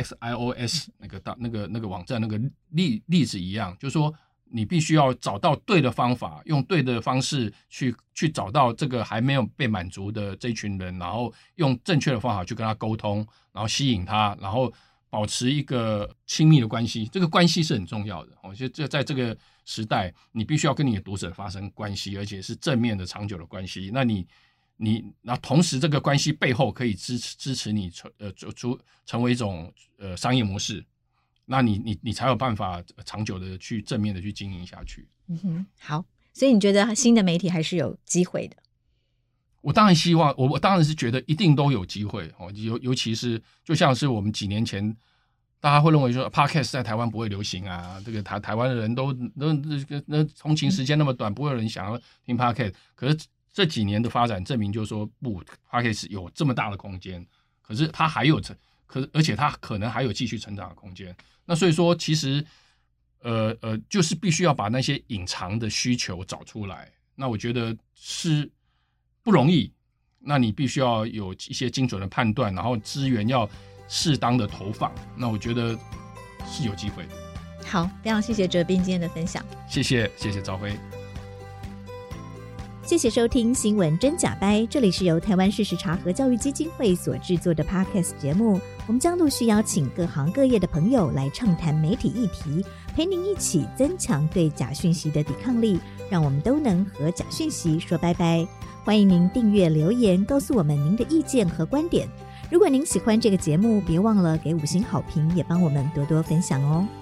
Speaker 2: AXIOS 那个网站那个例子一样，就是说你必须要找到对的方法，用对的方式去找到这个还没有被满足的这一群人，然后用正确的方法去跟他沟通，然后吸引他，然后保持一个亲密的关系。这个关系是很重要的。我觉得在这个时代，你必须要跟你的读者发生关系，而且是正面的长久的关系。那你同时这个关系背后可以支持你成为一种商业模式。那你才有办法长久的去正面的去经营下去。
Speaker 4: 好，所以你觉得新的媒体还是有机会的？
Speaker 2: 我当然希望，我当然是觉得一定都有机会，尤其是就像是我们几年前，大家会认为说 Podcast 在台湾不会流行啊，这个台湾的人都通勤时间那么短，不会有人想要听 Podcast。可是这几年的发展证明，就是说不 ，Podcast 有这么大的空间，可是它还有而且它可能还有继续成长的空间。那所以说，其实就是必须要把那些隐藏的需求找出来。那我觉得是不容易。那你必须要有一些精准的判断，然后资源要适当的投放。那我觉得是有机会的。
Speaker 4: 好，非常谢谢哲斌今天的分享。
Speaker 2: 谢谢兆辉。
Speaker 4: 谢谢收听新闻真假掰，这里是由台湾事实查核教育基金会所制作的 Podcast 节目。我们将陆续邀请各行各业的朋友来畅谈媒体议题，陪您一起增强对假讯息的抵抗力，让我们都能和假讯息说拜拜。欢迎您订阅留言，告诉我们您的意见和观点。如果您喜欢这个节目，别忘了给5星好评，也帮我们多多分享哦。